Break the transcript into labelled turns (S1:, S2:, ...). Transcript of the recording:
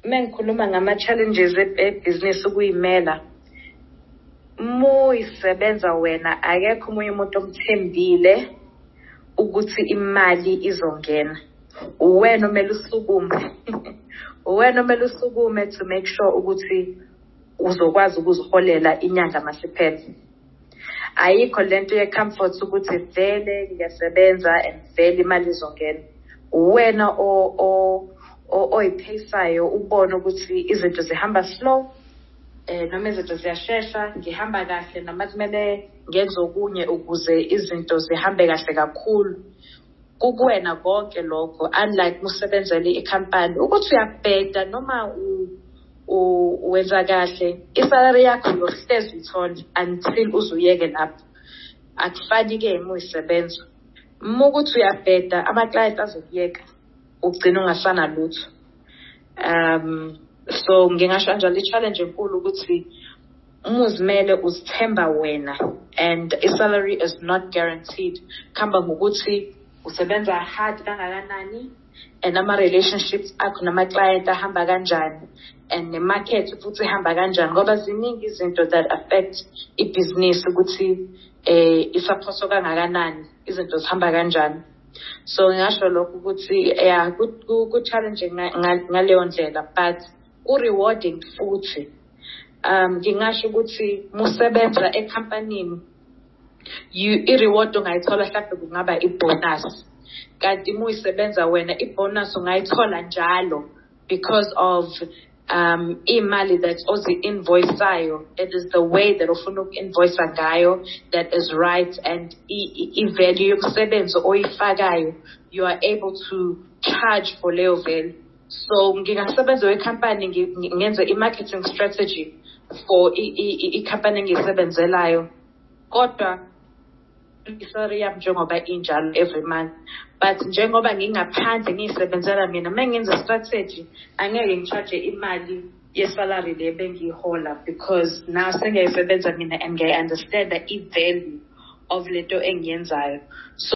S1: Mengikhuluma ngama-challenges ebhizinisi ukuyimela, muyisebenza wena akekho umunye umuntu omthembile ukuthi imali izongena. Uwena omele usukume. Uwena omele usukume to make sure ukuthi uzokwazi ukuziholela inyanga masiphele. Ayikho lento ye-comfort ukuthi vele ngiyasebenza and vele imali izongena. Uwena oyiphayisayo ubone ukuthi izinto zihamba slow, noma izinto ziyashesha, ngihamba kahle noma kumele ngenze okunye ukuze izinto zihambe kahle kakhulu. Kukuwena konke lokho, unlike musebenzele ikhampani ukuthi uyabheda noma wenza kahle, isalary yakho uyohlezi uyithola until uzuyeke lapho. Akufani-ke muyisebenza. Ukuthi uyabheda, ama-client azokuyeka, ugcina ungasana lutho. So ngingasho njalo i-challenge enkulu ukuthi umuzimele uzithemba wena and i-salary is not guaranteed. Khamba ngokuthi usebenza hard kangakanani and ama-relationships akho nama-client ahamba kanjani and ne-market futhi ihamba kanjani, ngoba ziningi izinto that affect ibhizinisi ukuthi isaphoso kangakanani, izinto zihamba kanjani. So ngingasho lokho ukuthi ku-challenging ngaleyo ndlela, but ku-rewarding futhi. Ngingasho ukuthi musebenza ekhampanini, i-reward ungayithola mhlawumbe kungaba i-bonus. Kanti muyisebenza wena, i-bonus ungayithola njalo because of imali that ozi-invoice-ayo. It is the way that ufuna uku-invoice ngayo that is right, and i-value yokusebenza oyifakayo, you are able to charge for leyo value. So ngingasebenza wekhampani ngenze i-marketing strategy for i-company engiyisebenzelayo, kodwa i-salary yami njengoba injalo every month. But njengoba ngingaphandle ngiyisebenzela mina, mengenza strategy angeke ngicharge imali ye-salary le bengiyihola, because now sengiyayisebenza mina and ngiya-understand i-value of lento engiyenzayo. So